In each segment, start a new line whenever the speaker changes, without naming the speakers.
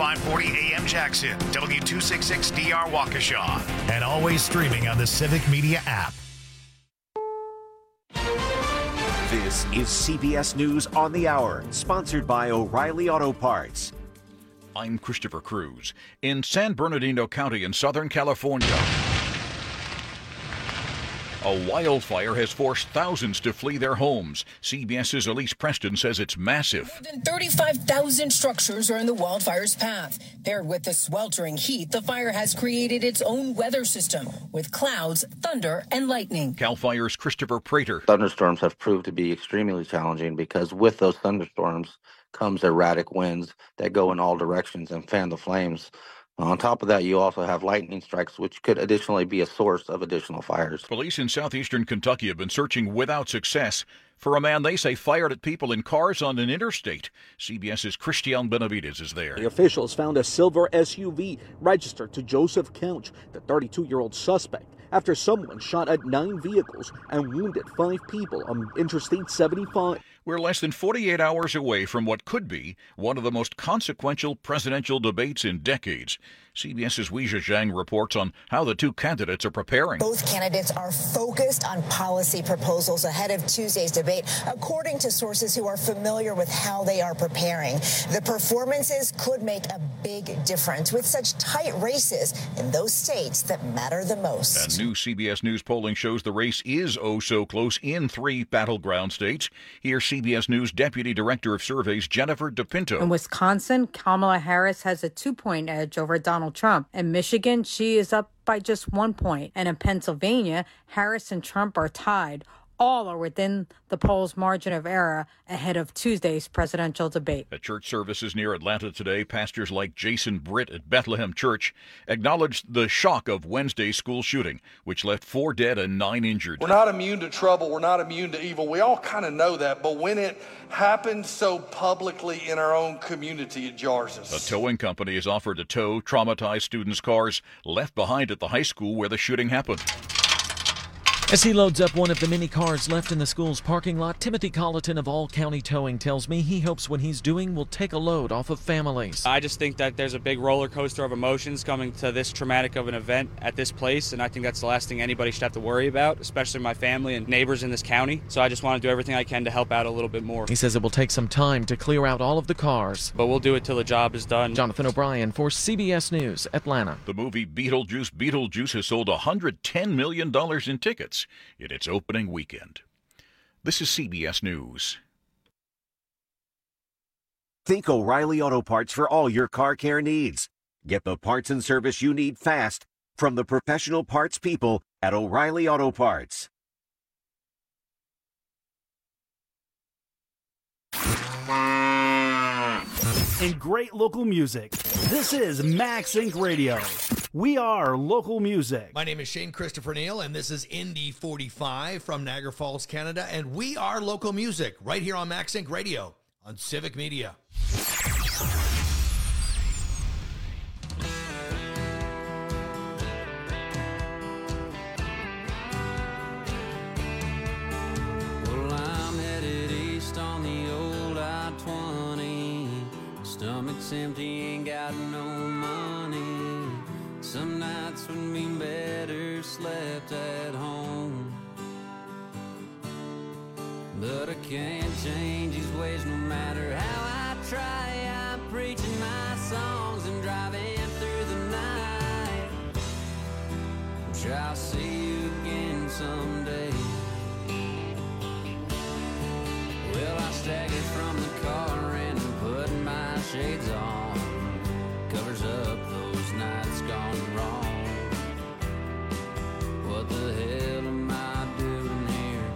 540 AM Jackson, W266DR Waukesha, and always streaming on the Civic Media app.
This is CBS News on the Hour, sponsored by O'Reilly Auto Parts.
I'm Christopher Cruz. In San Bernardino County in Southern California, a wildfire has forced thousands to flee their homes. CBS's Elise Preston says it's massive.
More than 35,000 structures are in the wildfire's path. Paired with the sweltering heat, the fire has created its own weather system with clouds, thunder, and lightning.
CAL FIRE's Christopher Prater.
Thunderstorms have proved to be extremely challenging because with those thunderstorms comes erratic winds that go in all directions and fan the flames. On top of that, you also have lightning strikes, which could additionally be a source of additional fires.
Police in southeastern Kentucky have been searching without success for a man they say fired at people in cars on an interstate. CBS's Christian Benavides is there.
The officials found a silver SUV registered to Joseph Couch, the 32-year-old suspect, after someone shot at 9 vehicles and wounded 5 people on Interstate 75.
We're less than 48 hours away from what could be one of the most consequential presidential debates in decades. CBS's Weijia Zhang reports on how the two candidates are preparing.
Both candidates are focused on policy proposals ahead of Tuesday's debate, according to sources who are familiar with how they are preparing. The performances could make a big difference with such tight races in those states that matter the most.
And new CBS News polling shows the race is oh so close in 3 battleground states. Here's CBS News Deputy Director of Surveys Jennifer DePinto.
In Wisconsin, Kamala Harris has a 2-point edge over Donald Trump. In Michigan, she is up by just 1 point. And in Pennsylvania, Harris and Trump are tied. All are within the polls' margin of error ahead of Tuesday's presidential debate.
At church services near Atlanta today, pastors like Jason Britt at Bethlehem Church acknowledged the shock of Wednesday's school shooting, which left 4 dead and 9 injured.
We're not immune to trouble. We're not immune to evil. We all kind of know that. But when it happens so publicly in our own community, it jars us.
A towing company has offered to tow traumatized students' cars left behind at the high school where the shooting happened.
As he loads up one of the many cars left in the school's parking lot, Timothy Colleton of All County Towing tells me he hopes what he's doing will take a load off of families.
I just think that there's a big roller coaster of emotions coming to this traumatic of an event at this place, and I think that's the last thing anybody should have to worry about, especially my family and neighbors in this county. So I just want to do everything I can to help out a little bit more.
He says it will take some time to clear out all of the cars,
but we'll do it till the job is done.
Jonathan O'Brien for CBS News, Atlanta.
The movie Beetlejuice has sold $110 million in tickets in its opening weekend. This is CBS News.
Think O'Reilly Auto Parts for all your car care needs. Get the parts and service you need fast from the professional parts people at O'Reilly Auto Parts.
And great local music. This is Max Inc. Radio. We are local music.
My name is Shane Christopher Neal, and this is Indy 45 from Niagara Falls, Canada. And we are local music right here on Max Inc. Radio on Civic Media.
Well, I'm headed east on the old I-20. Stomach's empty, ain't got no money. Some nights would mean better slept at home. But I can't change these ways no matter how I try. I'm preaching my songs and driving through the night. I'm sure I'll see you again someday. Well, I staggered from the car and put my shades on. Covers up those nights gone wrong. What the hell am I doing here?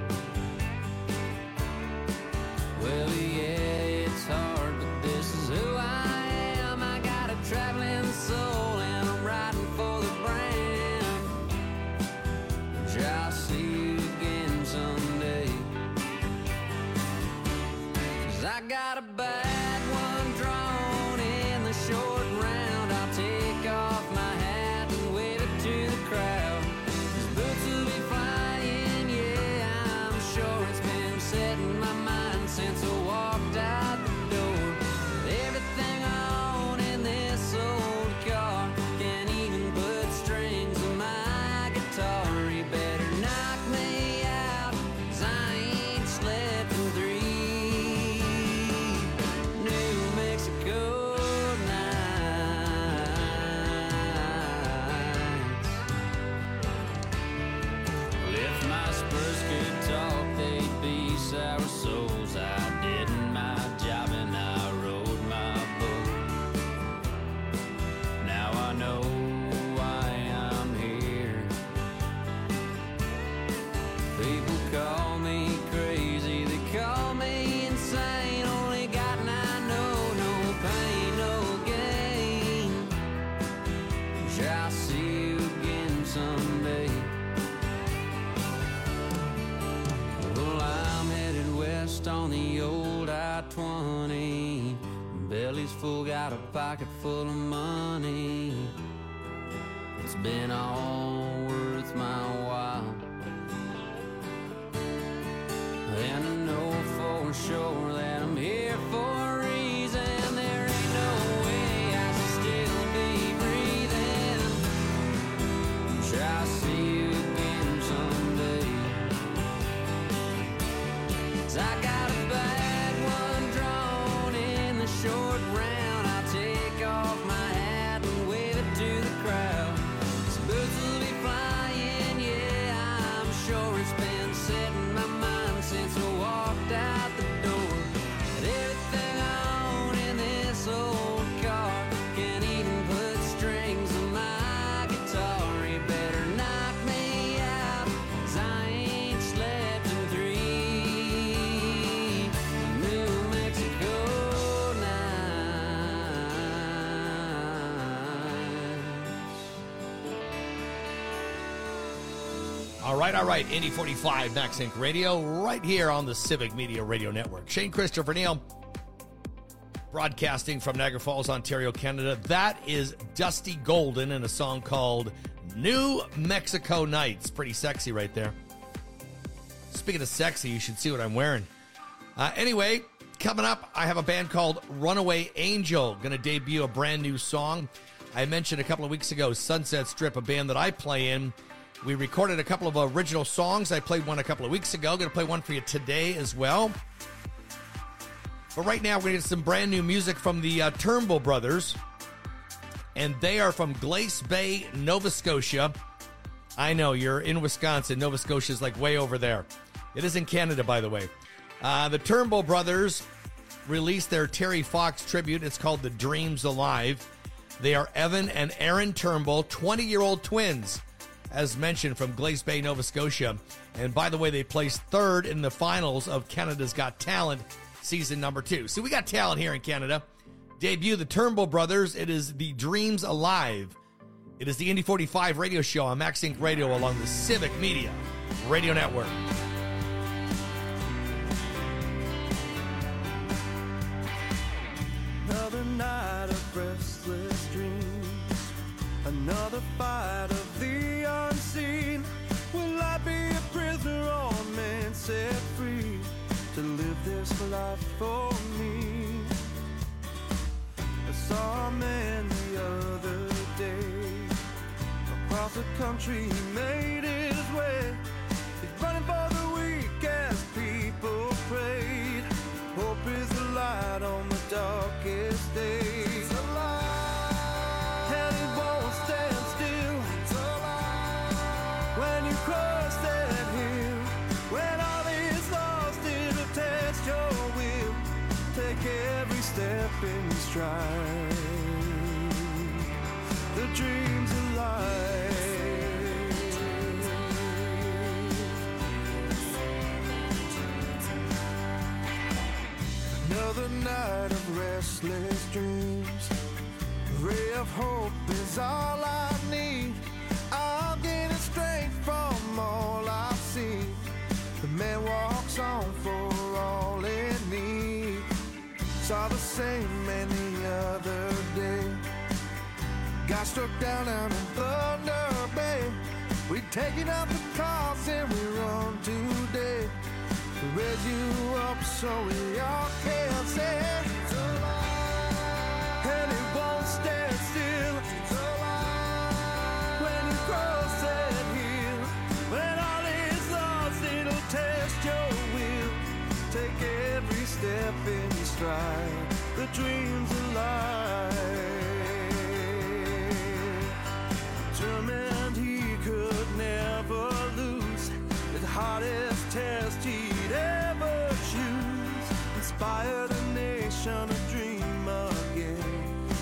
Well, yeah, it's hard, but this is who I am. I got a traveling soul and I'm riding for the brand. I'm sure I'll see you again someday. 'Cause I got a bad one drawn in the short round. I'll take off my hat and wave it to the crowd. 'Cause boots on the old I-20. Belly's full, got a pocket full of money. It's been all worth my while. And I know for sure that I'm here for a reason. There ain't no way I should still be breathing. Try to see you again someday. 'Cause I got a bad one drawn in the short round. I'll take off my hat and wave it to the crowd. These boots will be flying, yeah, I'm sure. It's been setting my mind since I walked out the door. And everything I own in this old car can't even put strings on my guitar. You better knock me out, 'cause I ain't slept in 3 New Mexico nights.
All right. Indy 45, Max Inc. Radio, right here on the Civic Media Radio Network. Shane Christopher Neal, broadcasting from Niagara Falls, Ontario, Canada. That is Dusty Golden in a song called New Mexico Nights. Pretty sexy right there. Speaking of sexy, you should see what I'm wearing. Anyway, coming up, I have a band called Runaway Angel, going to debut a brand new song. I mentioned a couple of weeks ago, Sunset Strip, a band that I play in. We recorded a couple of original songs. I played one a couple of weeks ago. Going to play one for you today as well. But right now, we're going to get some brand new music from the Turnbull Brothers. And they are from Glace Bay, Nova Scotia. I know, you're in Wisconsin. Nova Scotia is like way over there. It is in Canada, by the way. The Turnbull Brothers released their Terry Fox tribute. It's called The Dreams Alive. They are Evan and Aaron Turnbull, 20-year-old twins, as mentioned, from Glace Bay, Nova Scotia. And by the way, they placed third in the finals of Canada's Got Talent season number 2. So we got talent here in Canada. Debut the Turnbull Brothers. It is The Dreams Alive. It is the Indy 45 radio show on Max Inc. Radio along the Civic Media Radio Network.
Another night of restless dreams, another fight of the unseen. Will I be a prisoner or man set free to live this life for me? I saw a man the other day across the country, he made his way. He's running for the weak as people prayed. Hope is the light on the darkest days. And it won't stand still. When you cross that hill, when all is lost, it'll test your will. Take every step in stride. The dream's alive. Another night of restless dreams. A ray of hope is all I need. I'll gain strength from all I've seen. The man walks on for all in need. Saw the same man the other day. Got struck down out in Thunder Bay. We taking out the cross and we run today. To raise you up so we all can say it's alive. And it won't stand still. It's alive. When you cross that hill, when all is lost, it'll test your will. Take every step in stride. The dream's alive. Determined he could never lose. The hardest test he'd ever choose. Inspire the nation to dream again.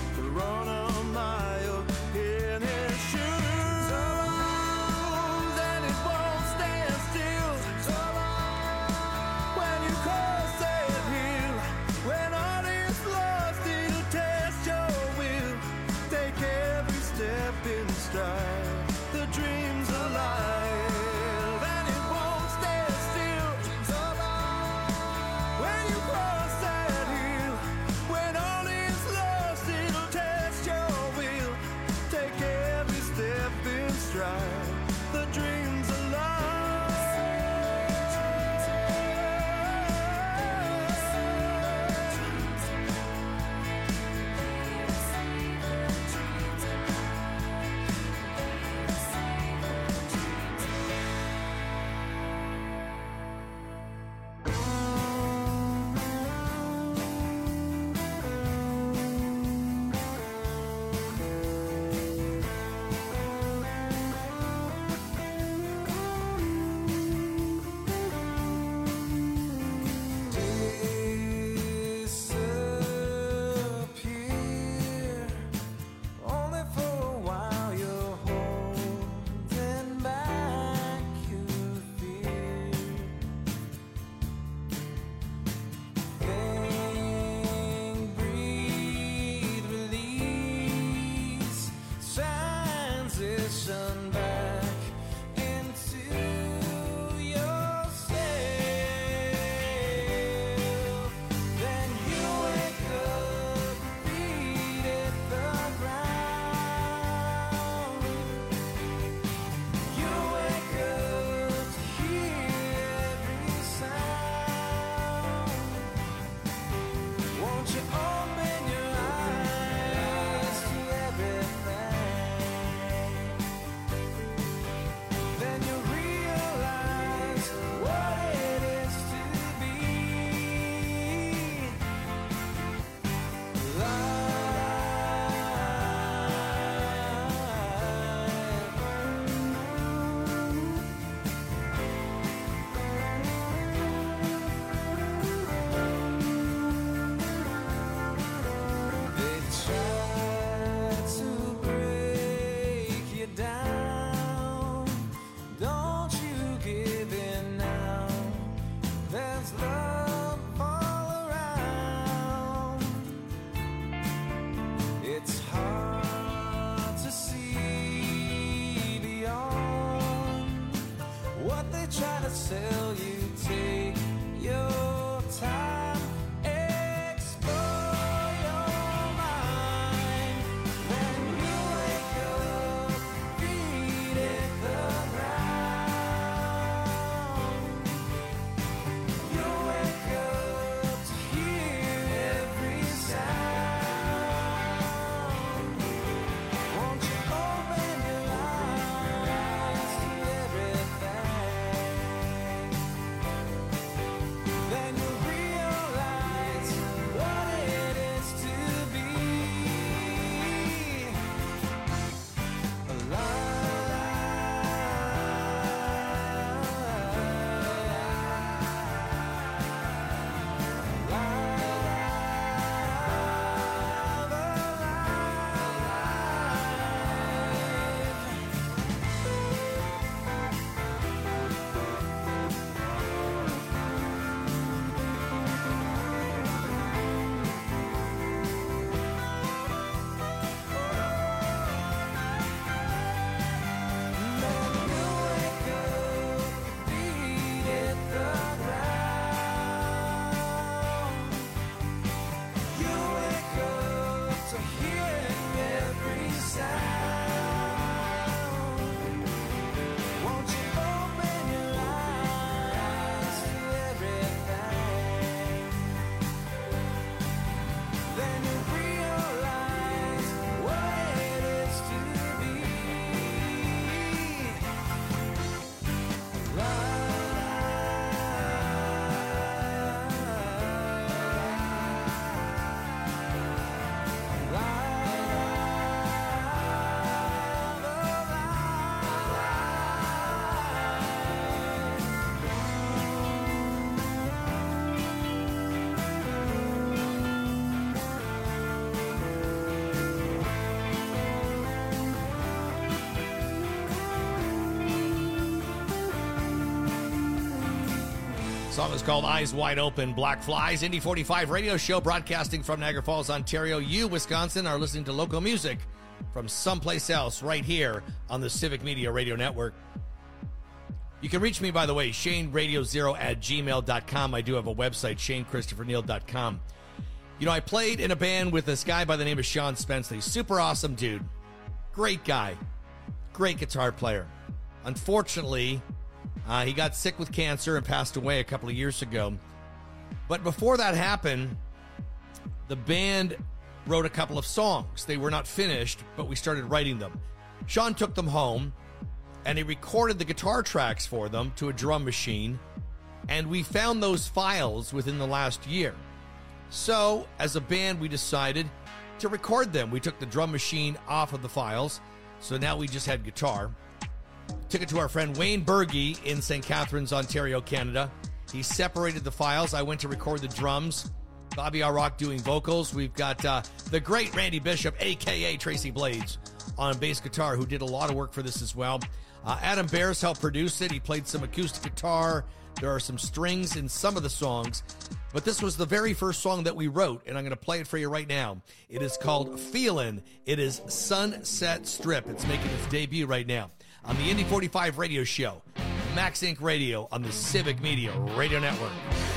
Song is called Eyes Wide Open, Black Flies. Indy 45 radio show broadcasting from Niagara Falls, Ontario. You, Wisconsin, are listening to local music from someplace else right here on the Civic Media Radio Network. You can reach me, by the way, ShaneRadio0@gmail.com. I do have a website, ShaneChristopherNeal.com. You know, I played in a band with this guy by the name of Sean Spenceley. Super awesome dude. Great guy. Great guitar player. Unfortunately, he got sick with cancer and passed away a couple of years ago. But before that happened, the band wrote a couple of songs. They were not finished, but we started writing them. Sean took them home, and he recorded the guitar tracks for them to a drum machine, and we found those files within the last year. So, as a band, we decided to record them. We took the drum machine off of the files, so now we just had guitar. Took it to our friend Wayne Berge in St. Catharines, Ontario, Canada. He separated the files. I went to record the drums. Bobby R. Rock doing vocals. We've got the great Randy Bishop, a.k.a. Tracy Blades, on bass guitar, who did a lot of work for this as well. Adam Bears helped produce it. He played some acoustic guitar. There are some strings in some of the songs. But this was the very first song that we wrote, and I'm going to play it for you right now. It is called Feelin'. It is Sunset Strip. It's making its debut right now on the Indy 45 radio show, Max Inc. Radio on the Civic Media Radio Network.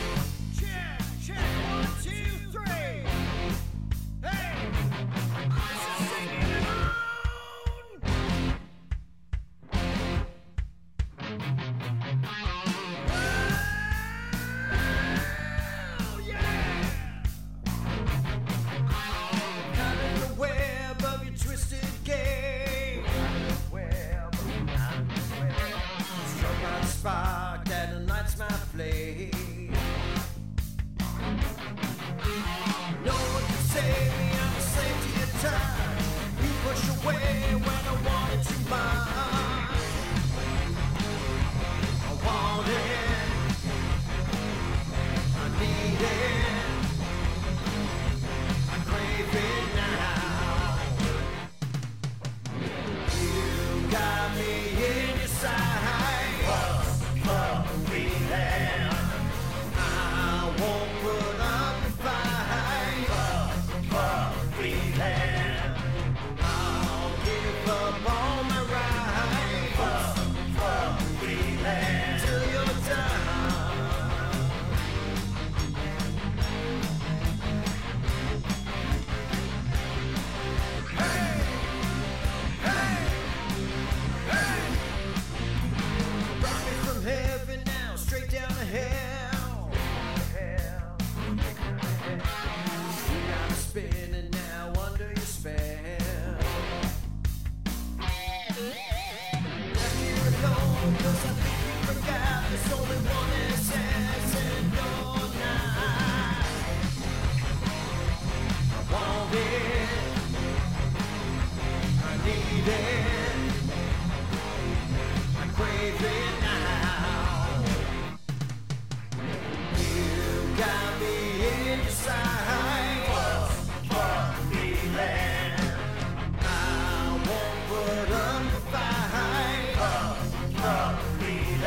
Spark that ignites my flame. No one can save me, I'm a slave to your time. You push away when I wanted you mine. I want it, I need it, I crave it now. You got me in your sight. Spinning now under your spell. Left here alone, 'cause I think you forgot there's only one essence in your night. I want it, I need it, I crave it now. You got me in your sight. I won't put up the fight.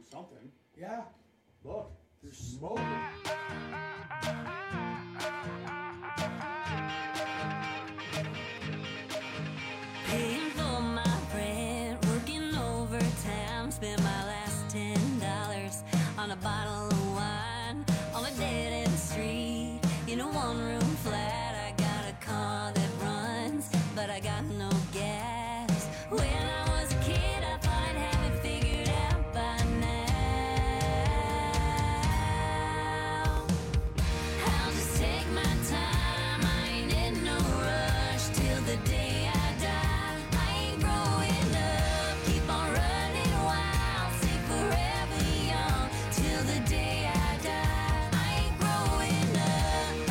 something. Yeah. Look, there's smoke.
Paying for my rent, working overtime, spent my last $10 on a bottle of wine on a dead end street in a one-room flat. I got a car that runs, but I got no gas. When I was a kid, I thought I'd have it figured out by now. I'll just take my time, I ain't in no rush till the day I die. I ain't growing up, keep on running wild, stay forever young till the day I die. I ain't growing up,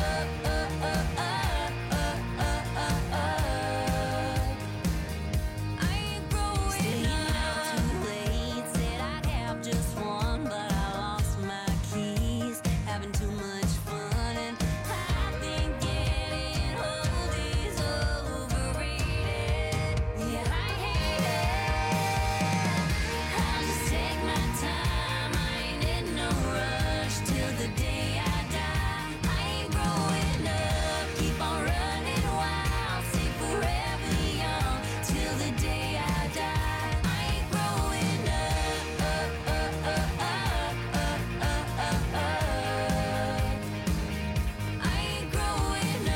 I ain't growing up. Too late, said I'd have just one, but I lost my keys, having too much fun, and I think getting old is overrated. Yeah, I hate it. I'll just take my time, I ain't in no rush till the day I die. I ain't growing up, keep on running wild, stay forever young till the day I die. I ain't growing up, I ain't growing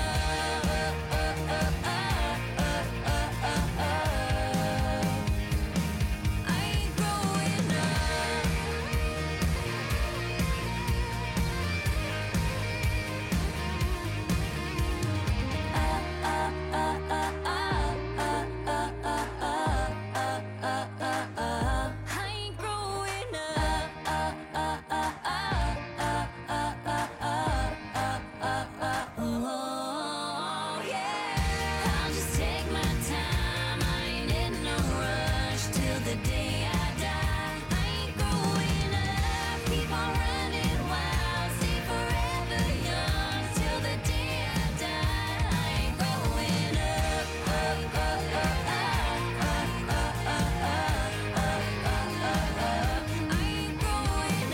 oh, yeah. I'll just take my time, I ain't in no rush till the day I die. I ain't growing up, keep on running wild, stay forever young till the day I die. I ain't growing up, I ain't growing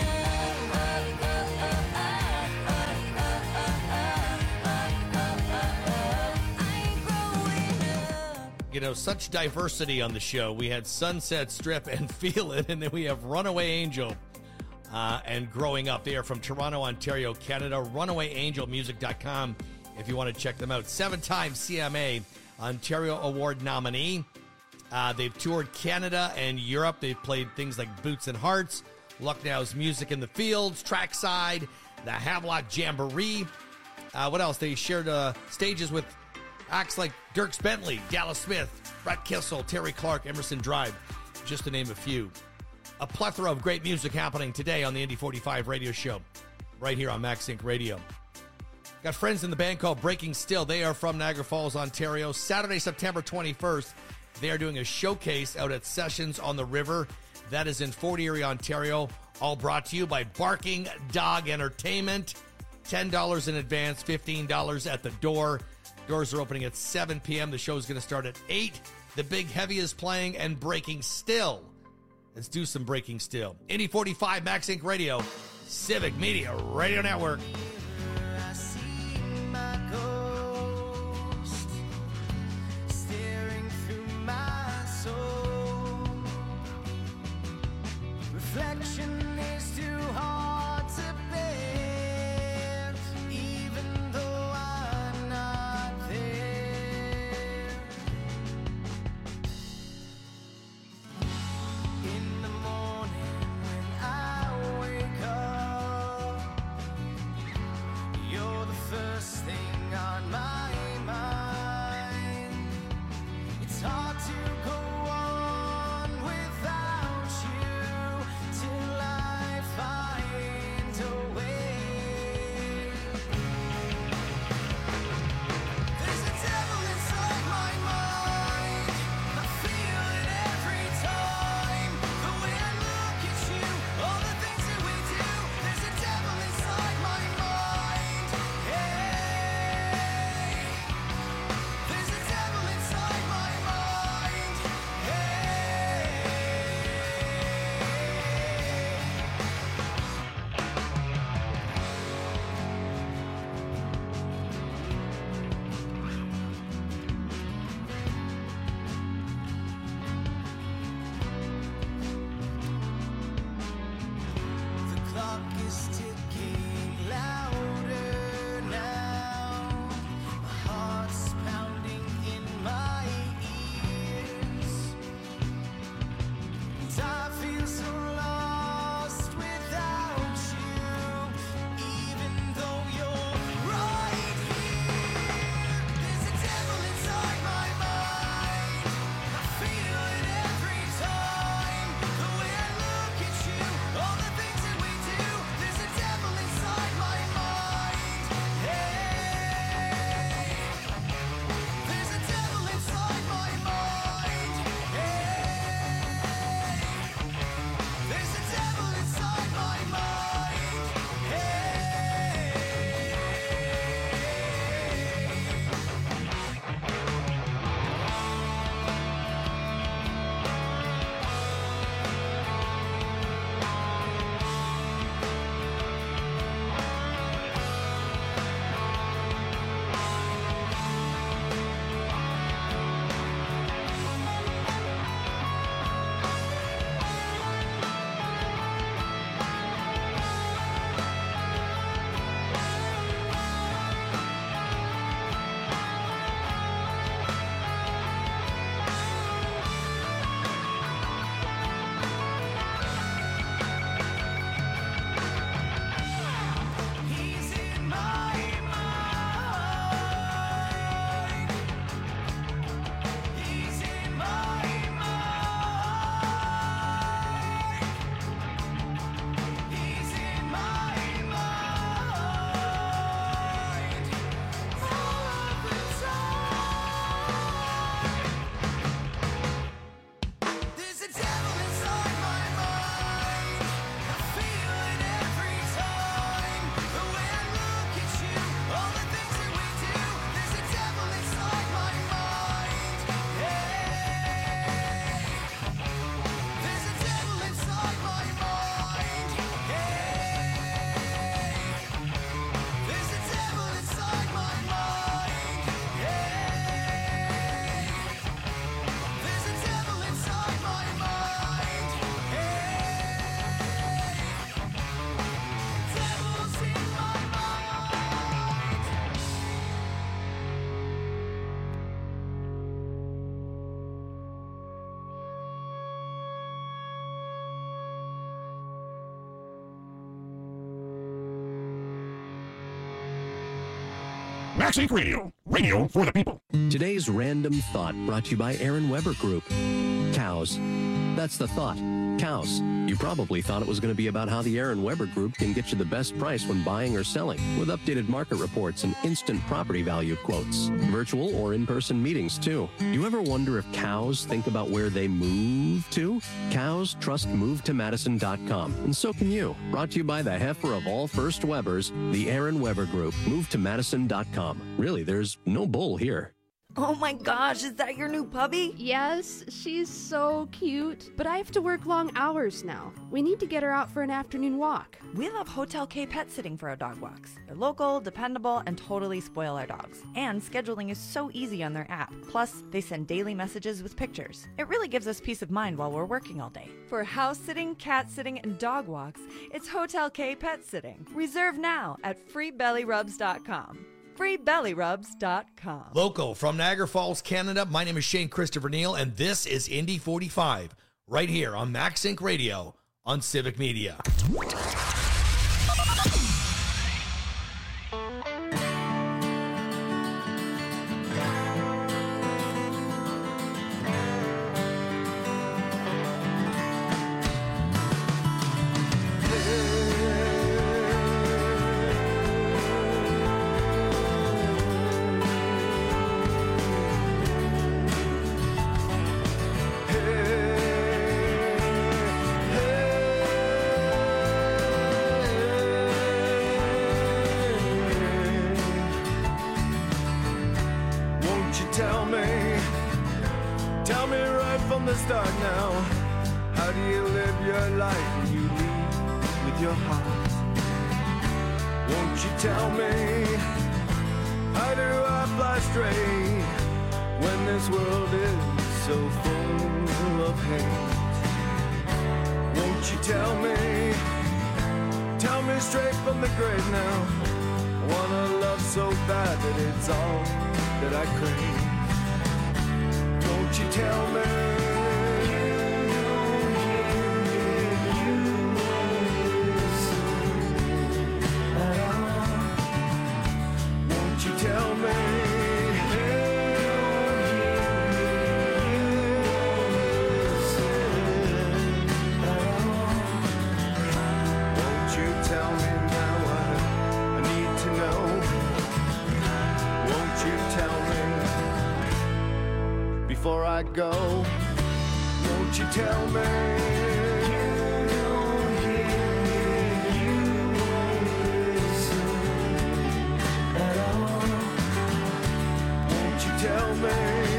You know, such diversity on the show. We had Sunset Strip and Feel It, and then we have Runaway Angel and Growing Up. They are from Toronto, Ontario, Canada. RunawayAngelMusic.com if you want to check them out. 7-time CMA Ontario Award nominee. They've toured Canada and Europe. They've played things like Boots and Hearts, Lucknow's Music in the Fields, Trackside, the Havelock Jamboree. What else? They shared stages with acts like Dierks Bentley, Dallas Smith, Brett Kissel, Terry Clark, Emerson Drive, just to name a few. A plethora of great music happening today on the Indy 45 radio show, right here on Max Inc. Radio. Got friends in the band called Breaking Still. They are from Niagara Falls, Ontario. Saturday, September 21st, they are doing a showcase out at Sessions on the River. That is in Fort Erie, Ontario. All brought to you by Barking Dog Entertainment. $10 in advance, $15 at the door. Doors are opening at 7 p.m. The show is going to start at 8. The Big Heavy is playing and Breaking Still. Let's do some Breaking Still. Indy 45 Max Inc. Radio, Civic Media Radio Network.
I see my ghost staring through my soul. Reflection is too hard to bear, even though I'm not there. In the morning when I wake up, clock is ticking louder now. My heart's pounding in my ears. And I feel so lost without you, even though you're right here. There's a devil inside my mind. I feel it every time. The way I look at you, all the things that we do. There's a devil inside my mind. Hey, there's a devil inside my mind. Hey, there's a devil inside my mind. Hey. He's in my mind. He's in my mind. He's in my mind. All of the time. There's a devil inside my mind. I feel it every time. The way I look at you, all the things that we do. There's a devil inside my mind. Hey, there's a devil inside my mind. Hey, there's a devil inside my mind. Hey, there's a devil inside my mind. Devil's in my mind.
Max Inc. Radio. Radio for the people.
Today's random thought brought to you by Aaron Weber Group. Cows. That's the thought. Cows. You probably thought it was going to be about how the Aaron Weber Group can get you the best price when buying or selling, with updated market reports and instant property value quotes. Virtual or in-person meetings, too. You ever wonder if cows think about where they move to? Cows trust MoveToMadison.com, and so can you. Brought to you by the heifer of all first Webers, the Aaron Weber Group. MoveToMadison.com. Really, there's no bull here.
Oh my gosh, is that your new puppy?
Yes, she's so cute. But I have to work long hours now. We need to get her out for an afternoon walk.
We love Hotel K Pet Sitting for our dog walks. They're local, dependable, and totally spoil our dogs. And scheduling is so easy on their app. Plus, they send daily messages with pictures. It really gives us peace of mind while we're working all day. For house sitting, cat sitting, and dog walks, it's Hotel K Pet Sitting. Reserve now at freebellyrubs.com. freebellyrubs.com.
Local from Niagara Falls, Canada, my name is Shane Christopher Neal, and this is Indy 45, right here on Max Inc. Radio on Civic Media.
Tell me right from the start now, how do you live your life when you lead with your heart? Won't you tell me, how do I fly straight when this world is so full of hate? Won't you tell me me straight from the grave now. I wanna love so bad that it's all that I crave. Won't you tell me? Tell me, won't you tell me now? I need to know. Won't you tell me before I go? Won't you tell me? Tell me,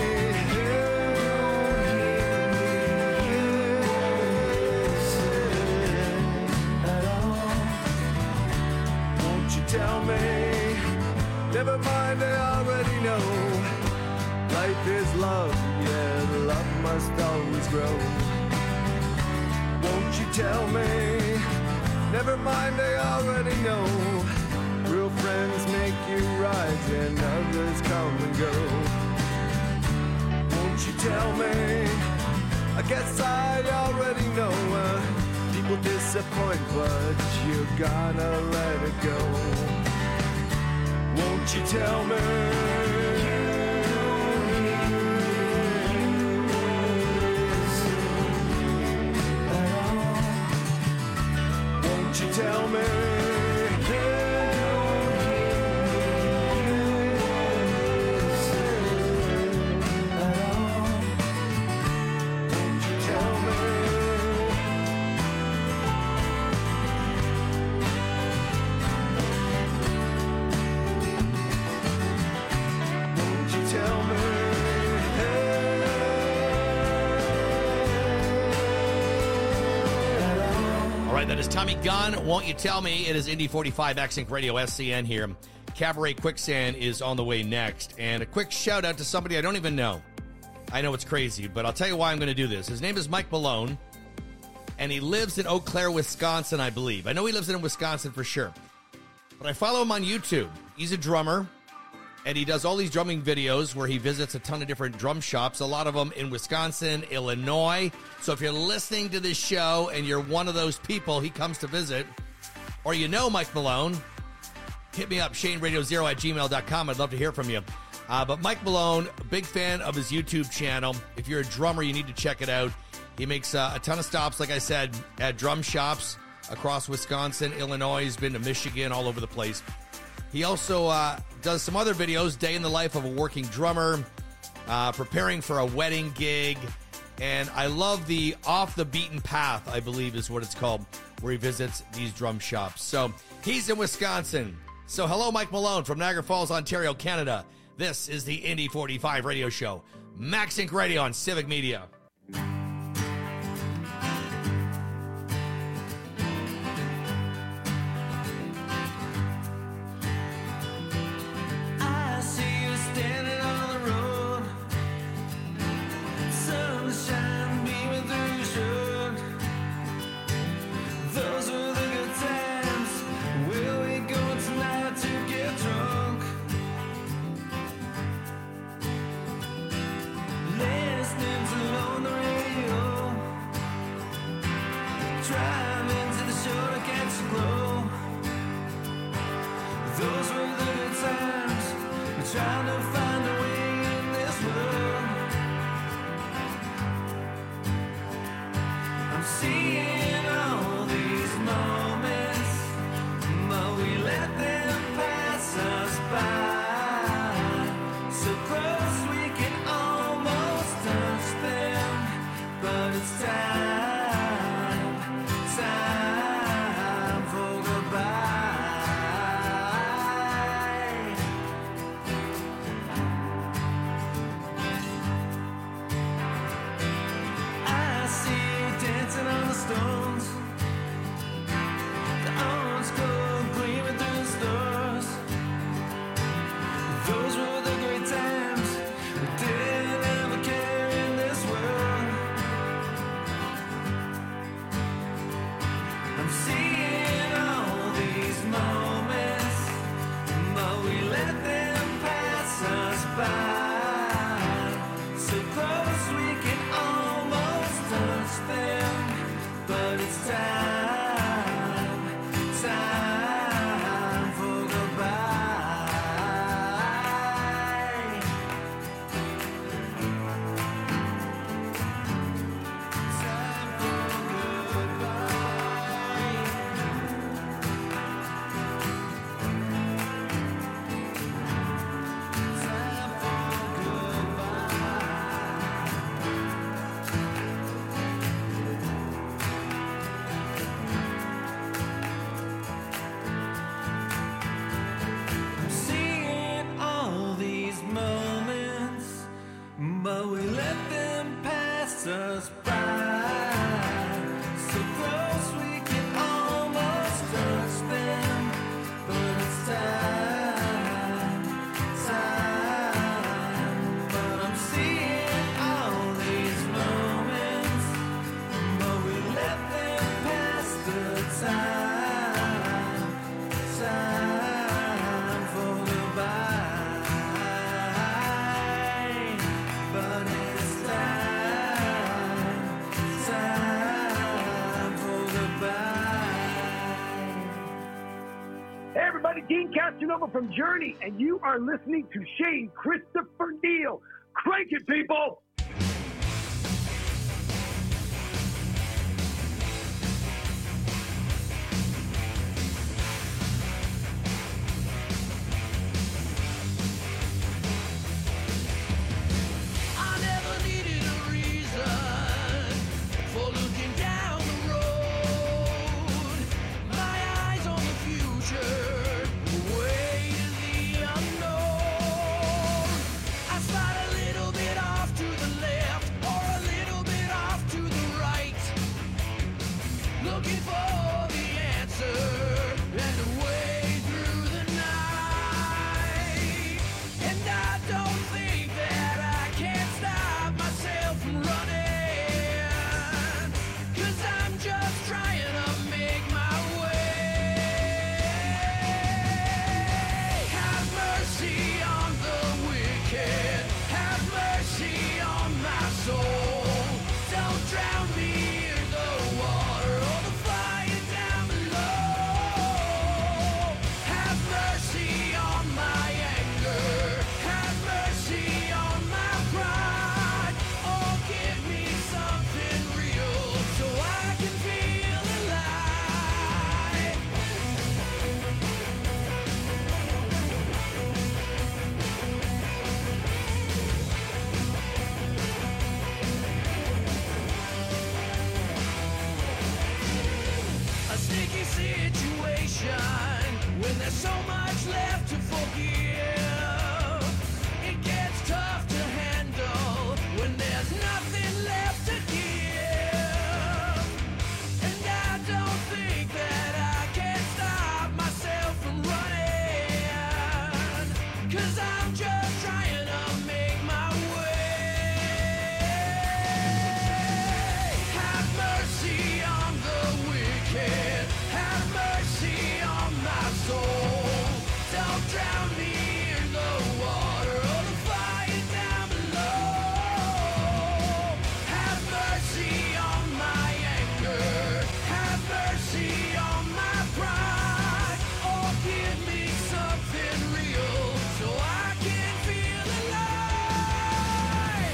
won't you tell me? Never mind, I already know. Life is love, yeah, love must always grow. Won't you tell me? Never mind, I already know. Real friends make you rise and others come and go. Won't you tell me? I guess I already know. People disappoint, but you're gonna let it go. Won't you tell me? Won't you tell me?
That is Tommy Gunn. Won't you tell me? It is Indy 45 X-Sync Radio SCN here. Cabaret Quicksand is on the way next. And a quick shout out to somebody I don't even know. I know it's crazy, but I'll tell you why I'm going to do this. His name is Mike Malone, and he lives in Eau Claire, Wisconsin, I believe. I know he lives in Wisconsin for sure. But I follow him on YouTube. He's a drummer, and he does all these drumming videos where he visits a ton of different drum shops, a lot of them in Wisconsin, Illinois. So if you're listening to this show and you're one of those people he comes to visit, or you know Mike Malone, hit me up, ShaneRadio0@gmail.com. I'd love to hear from you. But Mike Malone, big fan of his YouTube channel. If you're a drummer, you need to check it out. He makes a ton of stops, like I said, at drum shops across Wisconsin, Illinois. He's been to Michigan, all over the place. He also does some other videos, day in the life of a working drummer, preparing for a wedding gig, and I love the Off the Beaten Path, I believe is what it's called, where he visits these drum shops. So he's in Wisconsin. So hello, Mike Malone from Niagara Falls, Ontario, Canada. This is the Indy 45 radio show, Max-Sync Radio on Civic Media.
Listening to
Hey, everybody, Dean Casanova from Journey, and you are listening to Shane Christopher Neal. Crank it, people!
I never needed a reason for looking down the road. My eyes on the future, way to the unknown. I slide a little bit off to the left or a little bit off to the right, looking for the answer and a way through the night. And I don't think that I can stop myself from running, 'cause I'm just trying to make my way. Have mercy on the wicked, have mercy on my soul. Don't drown me in the water or the fire down below. Have mercy on my anger, have mercy on my pride. Oh, give me something real so I can feel alive. A sticky situation when there's so much left to forgive. It gets tough to handle when there's nothing left to give. And I don't think that I can stop myself from running, 'cause I'm just trying to make my way. Have mercy on the wicked, have mercy on my soul. Don't drown me in the water or the fire down below. Have mercy on my anger, have mercy on my pride. Oh, give me something real so I can feel alive.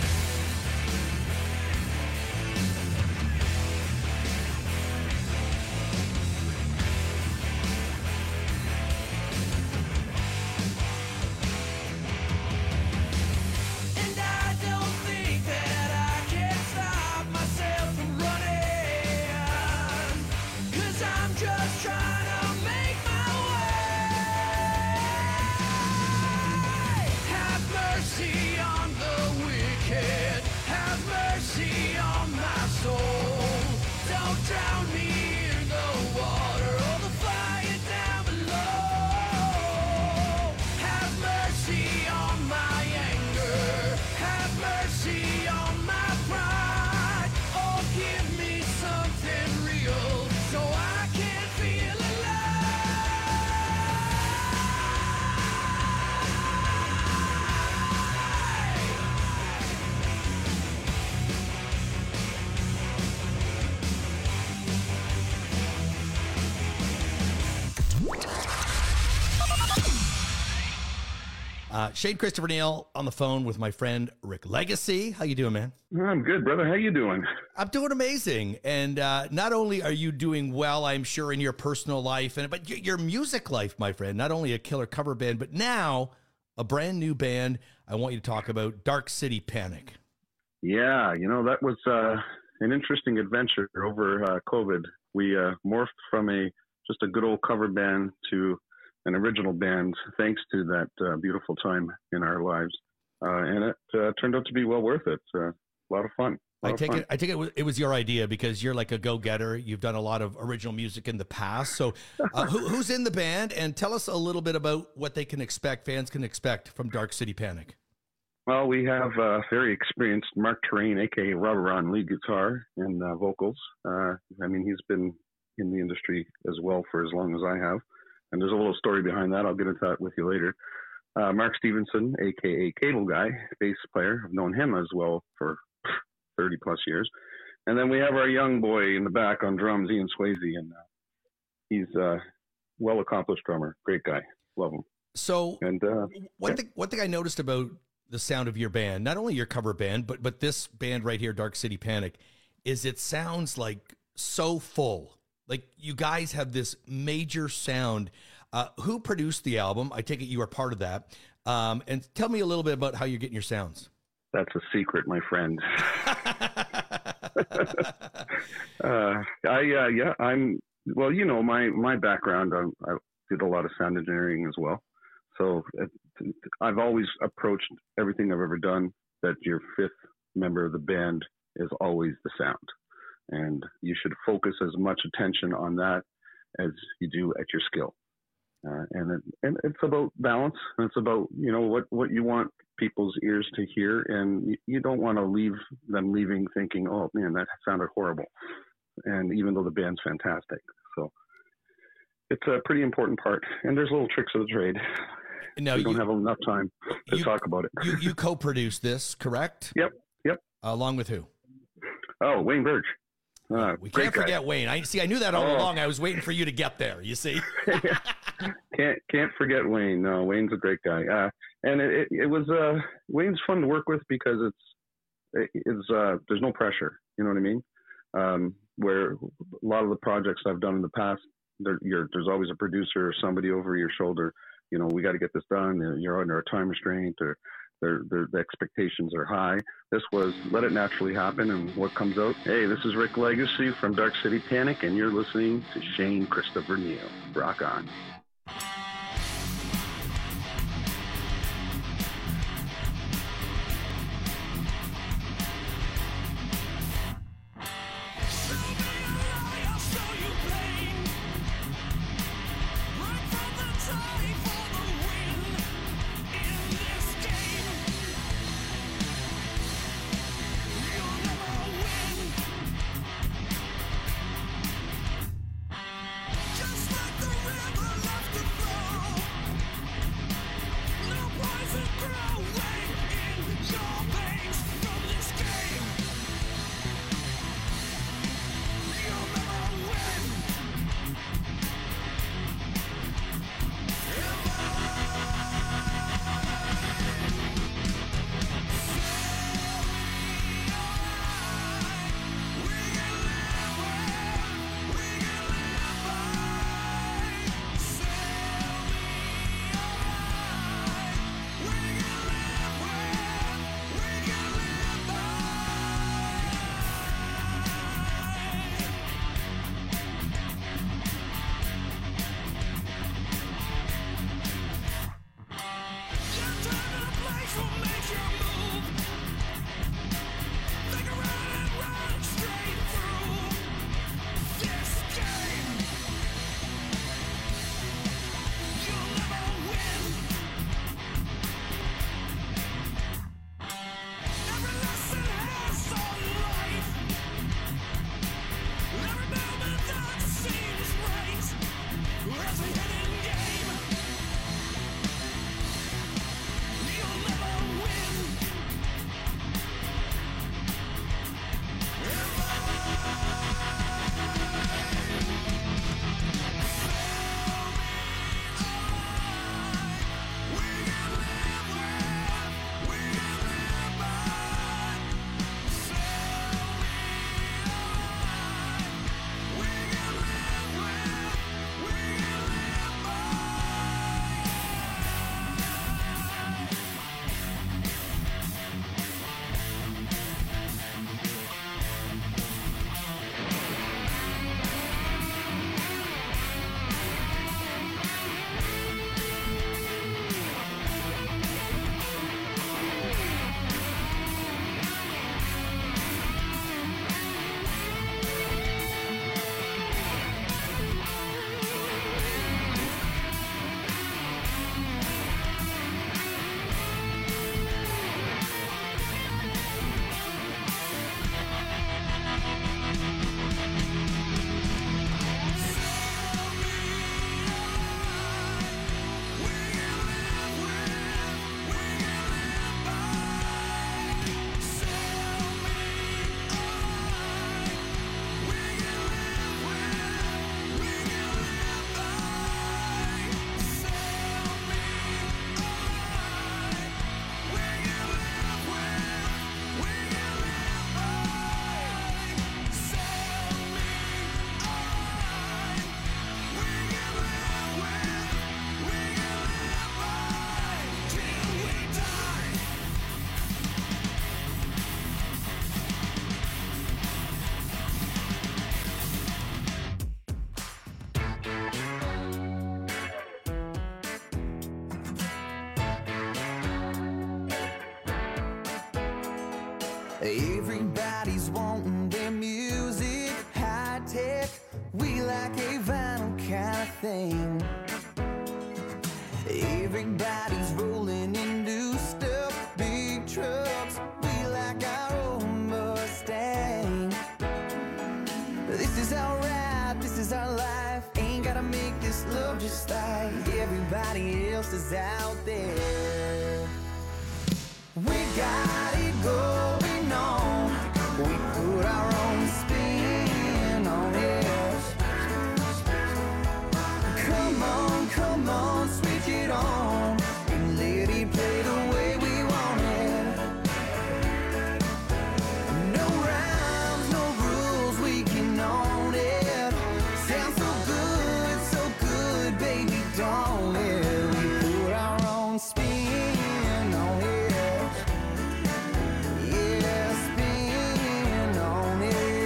And I don't think that I can stop myself from running, 'cause I'm just trying to make my way. Have mercy on the wicked, have mercy on my soul. Don't drown me in the water or the fire down below. Have mercy on my anger, have mercy on my pride. Oh, give me something real so I can feel
Shane Christopher Neal on the phone with my friend Rick Legacy. How you doing, man?
I'm good, brother. How you doing?
I'm doing amazing. And not only are you doing well, I'm sure, in your personal life, but your music life, my friend. Not only a killer cover band, but now a brand new band I want you to talk about, Dark City Panic.
Yeah, that was an interesting adventure over COVID. We morphed from just a good old cover band to an original band, thanks to that beautiful time in our lives, and it turned out to be well worth it. A lot of fun.
I take it was your idea because you're like a go-getter. You've done a lot of original music in the past. So who's in the band? And tell us a little bit about what fans can expect from Dark City Panic.
Well, we have very experienced Mark Terrain, a.k.a. Robert on lead guitar and vocals. He's been in the industry as well for as long as I have. And there's a little story behind that. I'll get into that with you later. Mark Stevenson, a.k.a. Cable Guy, bass player. I've known him as well for 30 plus years. And then we have our young boy in the back on drums, Ian Swayze. And he's well-accomplished drummer. Great guy. Love him.
So,
and
one thing I noticed about the sound of your band, not only your cover band, but this band right here, Dark City Panic, is it sounds like so full. Like you guys have this major sound. Who produced the album? I take it you are part of that. And tell me a little bit about how you're getting your sounds.
That's a secret, my friend. Well, you know, my background, I did a lot of sound engineering as well. So I've always approached everything I've ever done that your fifth member of the band is always the sound. And you should focus as much attention on that as you do at your skill. And it's about balance. And it's about, you know, what you want people's ears to hear. And you don't want to leave them leaving thinking, oh, man, that sounded horrible. And even though the band's fantastic. So it's a pretty important part. And there's little tricks of the trade.
Now,
we don't have enough time to talk about it.
You co-produced this, correct?
Yep.
Along with who?
Oh, Wayne Burge.
We can't forget Wayne. I knew that all along. I was waiting for you to get there. You see,
can't forget Wayne. No, Wayne's a great guy. And it was Wayne's fun to work with because it's there's no pressure. You know what I mean? Where a lot of the projects I've done in the past, there's always a producer or somebody over your shoulder. You know, we got to get this done. You're under a time restraint, or the expectations are high. This was let it naturally happen, and what comes out. Hey, this is Rick Legacy from Dark City Panic, and you're listening to Shane Christopher Neal. Rock on.
Just like the river Everybody's wanting their music high tech. We like a vinyl kind of thing. Everybody's rolling in new stuff, big trucks. We like our own Mustang. This is our ride, this is our life. Ain't gotta make this love just like everybody else is out there. We got it going on. We put our own spin on it. Come on, switch it on and let it play the way we want it. No rhymes, no rules, we can own it. Sounds so good, baby, don't it? We put our own spin on it. Yeah, spin on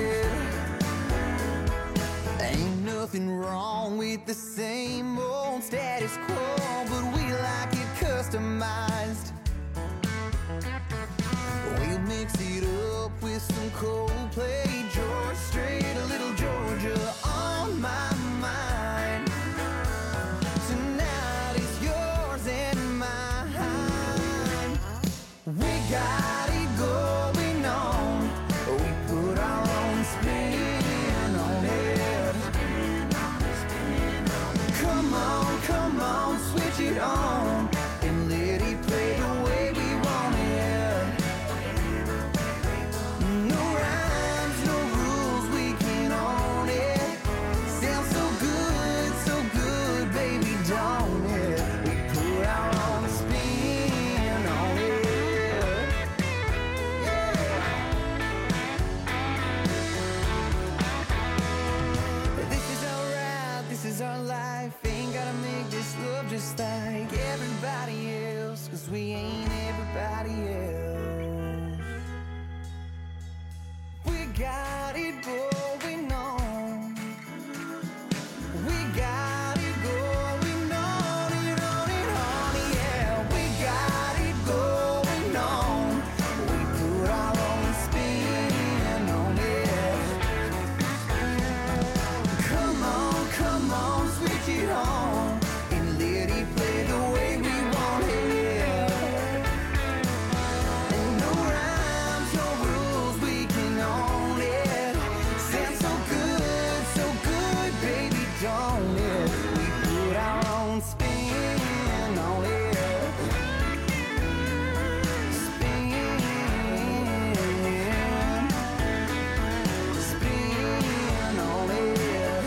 it. Ain't nothing wrong with the same old status quo, but we like it customized. We'll mix it up with some Coldplay, George Strait, a little Georgia on my mind. Tonight is yours and mine. We got it going on. We put our own spin on it. Come on, switch it on and let it play the way we want it. No rhymes, no rules, we can own it. Sounds so good, baby, don't it? We put our own spin on it. Yeah. This is our ride, this is our life. Ain't gotta make this love just like everybody else, 'cause we ain't everybody else. We got it going on. We got it going on, yeah. We got it going on. We put our own spin on it. Come on, switch it on and let it play the way we want it. And no rhymes, no rules, we can own it. Sounds so good, baby, don't it? We put our own spin on it. Spin on it.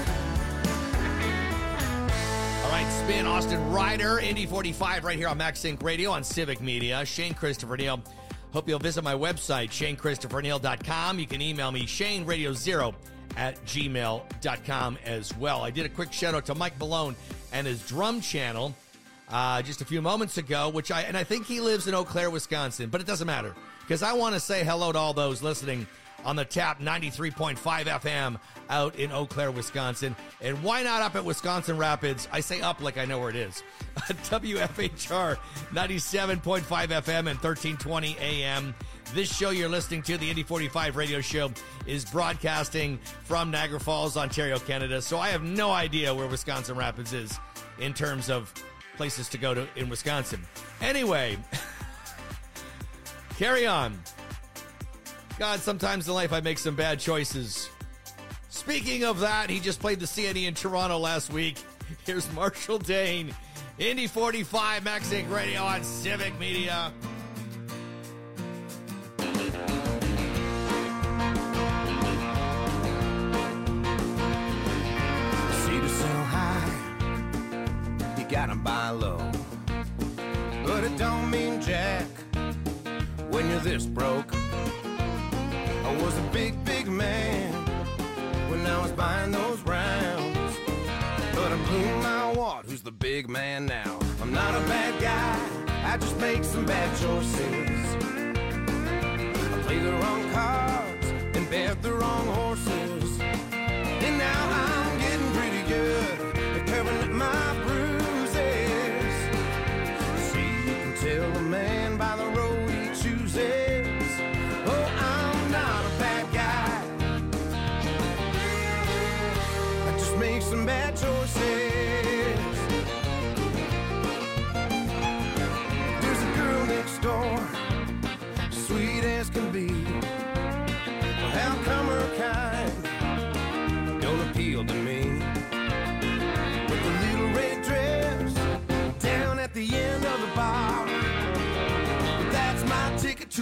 All right, Spin, Austin Ryder, Indy 45 right here on Max Inc. Radio on Civic Media. Shane Christopher Neal. Hope you'll visit my website, ShaneChristopherNeal.com. You can email me, ShaneRadio0@gmail.com as well. I did a quick shout out to Mike Malone and his drum channel just a few moments ago, and I think he lives in Eau Claire, Wisconsin, but it doesn't matter because I want to say hello to all those listening on the Tap 93.5 FM out in Eau Claire, Wisconsin. And why not up at Wisconsin Rapids? I say up like I know where it is. WFHR 97.5 FM and 1320 AM. This show you're listening to, the Indy 45 radio show, is broadcasting from Niagara Falls, Ontario, Canada. So I have no idea where Wisconsin Rapids is in terms of places to go to in Wisconsin. Anyway, carry on. God, sometimes in life I make some bad choices. Speaking of that, he just played the CNE in Toronto last week. Here's Marshall Dane, Indy 45, Max Inc. Radio on Civic Media.
Cedars so high, you gotta buy low. But it don't mean jack when you're this broke. I was a big, big man when I was buying those rounds. But I'm Blue My Wad, who's the big man now. I'm not a bad guy, I just make some bad choices. I play the wrong cards and bet the wrong horses. And now I'm getting pretty good at covering up my bruises. See, you can tell a man by the road he chooses. Oh, I'm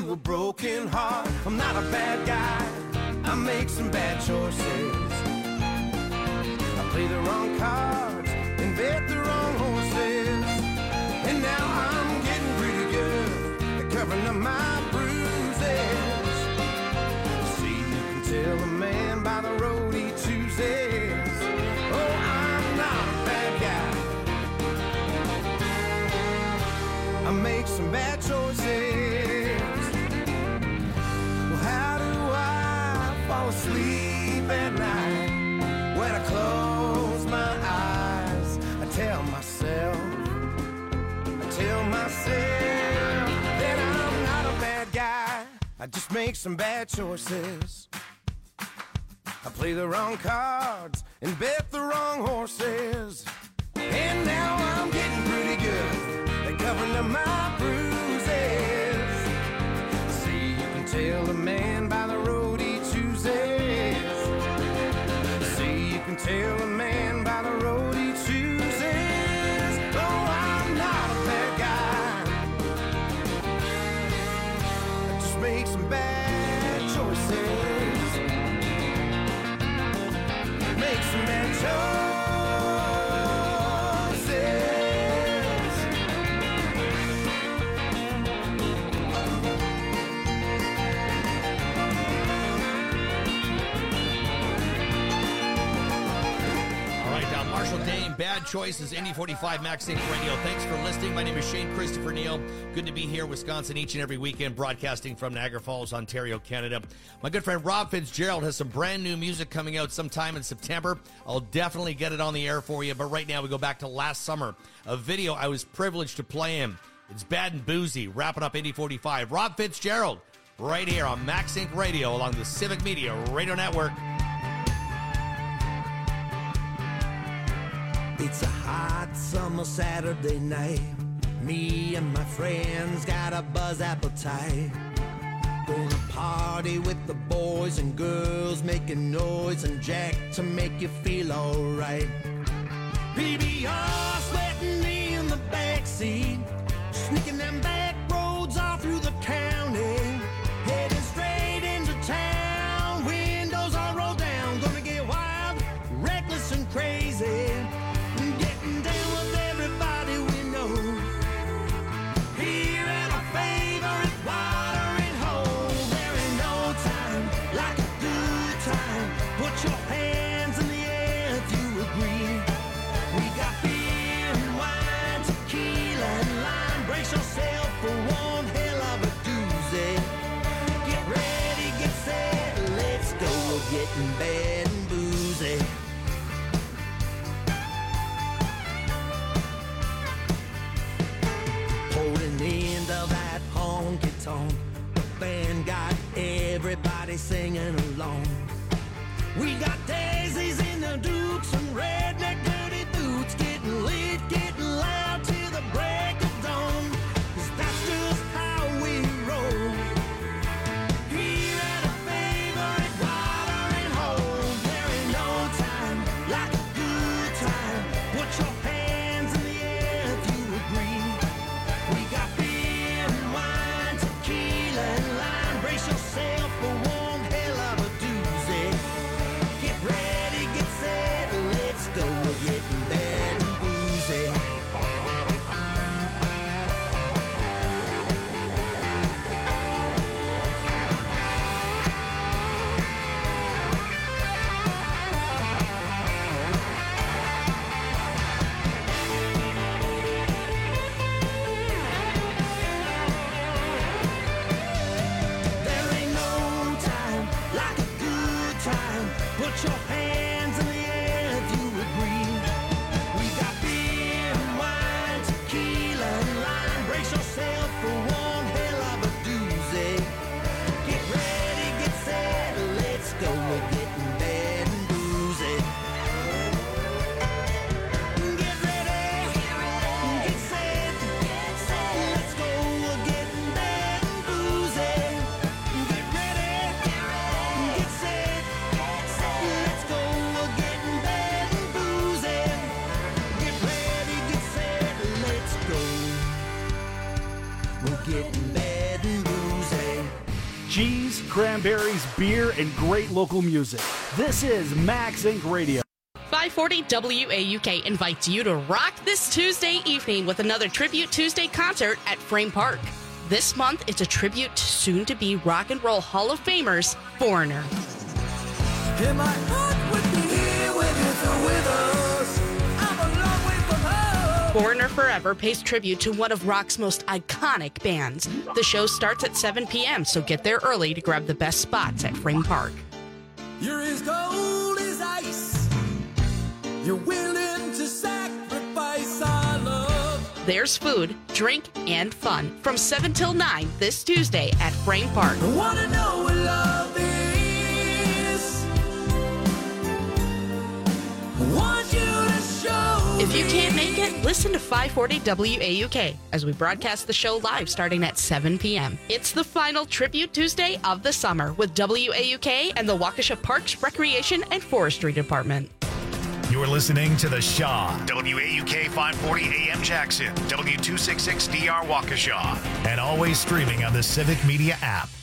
to a broken heart. I'm not a bad guy, I make some bad choices. I play the wrong cards and bet the wrong horses. And now I'm getting pretty good at covering up my bruises. See, you can tell a man by the road he chooses. Oh, I'm not a bad guy, I make some bad choices. Well, how do I fall asleep at night? When I close my eyes, I tell myself that I'm not a bad guy, I just make some bad choices. I play the wrong cards and bet the wrong horses. And now I'm getting pretty good at covering up my bruises. See, you can tell a man by the road he chooses. See, you can tell a man by the road he chooses. Oh, I'm not a bad guy, I just make some bad choices. Make some bad choices.
Marshall Dane, Bad Choices, Indy 45 Max Inc. Radio. Thanks for listening. My name is Shane Christopher Neal. Good to be here, Wisconsin, each and every weekend, broadcasting from Niagara Falls, Ontario, Canada. My good friend Rob Fitzgerald has some brand new music coming out sometime in September. I'll definitely get it on the air for you, but right now we go back to last summer, a video I was privileged to play in. It's Bad and Boozy, wrapping up Indy 45. Rob Fitzgerald, right here on Max Inc. Radio along the Civic Media Radio Network.
It's a hot summer Saturday night. Me and my friends got a buzz appetite. Gonna party with the boys and girls, making noise and jack to make you feel alright. PBR sweating in the backseat, sneaking them back roads all through the county, heading straight into town. Windows all rolled down, gonna get wild, reckless and crazy. Getting bad and boozy. Holding the end of that honky tonk, the band got everybody singing along. We got daisies in the dukes and redneck dirty boots, getting lit, getting loud till the break of dawn. 'Cause that's just how we roll. Here at a favorite watering hole, there ain't no time like a good time. Put your hands in the air if you agree. We got beer and wine, tequila and lime. Brace yourself for one hell of a doozy. Get ready, get set,
cheese, cranberries, beer, and great local music. This is Max Inc. Radio.
540 WAUK invites you to rock this Tuesday evening with another Tribute Tuesday concert at Frame Park. This month, it's a tribute to soon-to-be Rock and Roll Hall of Famers, Foreigner.
And my heart would be here when you're through with us. I'm a long way from home.
Foreigner Forever pays tribute to one of rock's most iconic bands. The show starts at 7 p.m., so get there early to grab the best spots at Frame Park.
You're as cold as ice. You're willing to sacrifice our love.
There's food, drink, and fun from 7 till 9 this Tuesday at Frame Park.
I wanna know what love is. I want you to show
If you
me.
can't make it, listen to 540 WAUK as we broadcast the show live starting at 7 p.m. It's the final Tribute Tuesday of the summer with WAUK and the Waukesha Parks Recreation and Forestry Department.
You're listening to The Shaw, WAUK 540 AM Jackson, W266DR Waukesha, and always streaming on the Civic Media app.